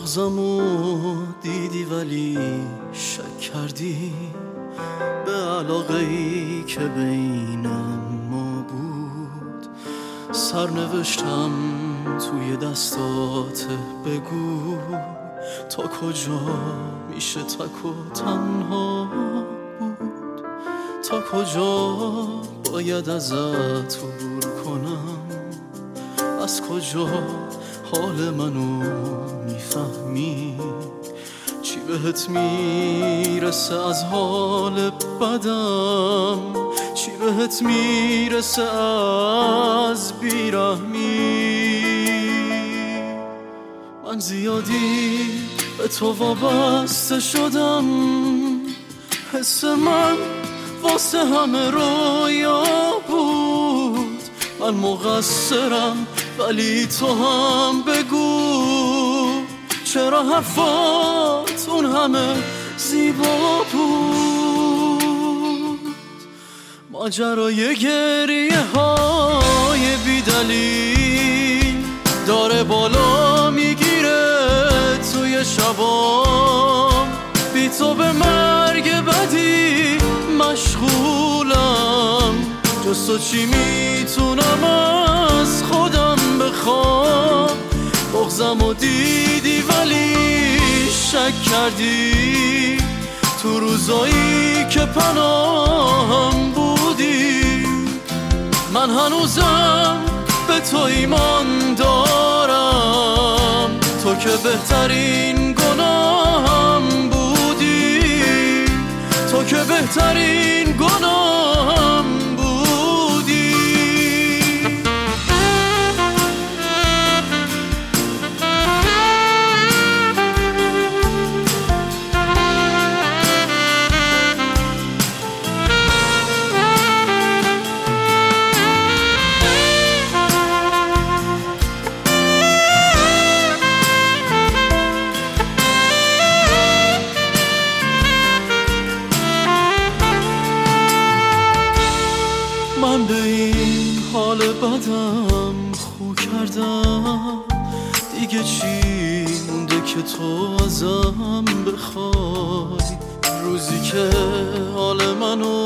بغضمو دیدی ولی شک کردی به علاقه‌ای که بینم ما بود. سرنوشتم توی دستات، بگو تا کجا میشه تک و تنها بود، تا کجا باید ازت عبور کنم، از کجا حال منو میفهمی، چی بهت میرسه از حال بدم، چی بهت میرسه از بیرحمی. من زیادی به تو وابسته شدم، حس من واسه همه رویا بود. من مقصرم ولی تو هم بگو چرا حرفات اون همه زیبا بود. ماجرای گریه های بی دلیل داره بالا میگیره توی شبام، بی تو به مرگ بدی مشغولم، جز تو چی میتونم از خودم بخوام. بغضمو دیدی ولی شک کردی، تو روزایی که پناهم بودی. من هنوزم به تو ایمان دارم، تو که بهترین گناهم بودی، تو که بهترین گناهم بودی. من به این حال بدم خو کردم، دیگه چی مونده که تو ازم بخوای؟ روزی که حال منو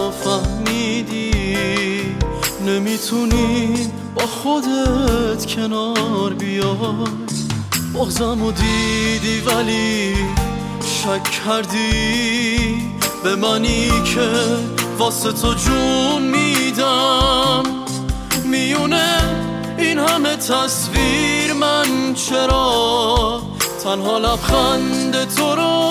فهمیدی، نمیتونی با خودت کنار بیای. بغضمو دیدی ولی شک کردی به منی که واسه تو جون میدم. میونه این همه تصویر من چرا تنها لبخند تو رو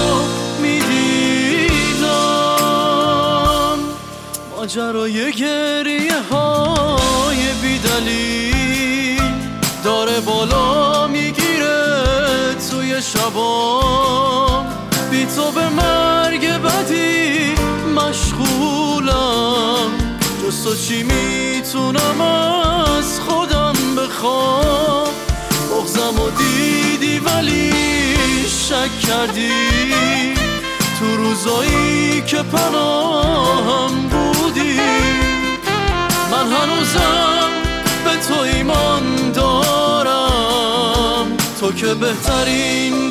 میدیدم. ماجرای گریه های بی دلیل داره بالا میگیره توی شبام، بی تو به مرگ بدی مشغولم، جز تو چی میتونم از خودم بخوام. بغضمو دیدی ولی شک کردی، تو روزایی که پناهم بودی. من هنوزم به تو ایمان دارم، تو که بهترین